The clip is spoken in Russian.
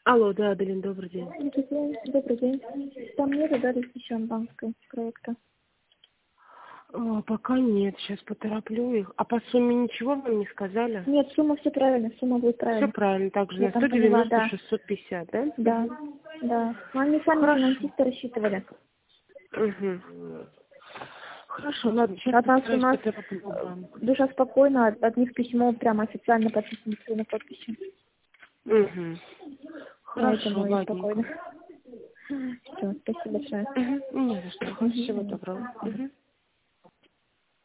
Алло, да, Аделин, добрый день. Добрый день. Добрый день. Там мне задали еще банковского проекта. Пока нет, сейчас потороплю их. А по сумме ничего вам не сказали? Нет, сумма все правильно, сумма будет Все правильно. правильно, также Я на там поняла, да. 190-650, да? Да, да. Но они сами Хорошо. финансисты рассчитывали. Угу. Хорошо, ладно, сейчас От нас у постараюсь нас потороплю вам. душа спокойна, от них письмо прямо официально подписано на подписи. Угу. Хорошо, Поэтому и ладненько. спокойно. Все, спасибо большое. Угу. Не за что. Всего доброго. Угу.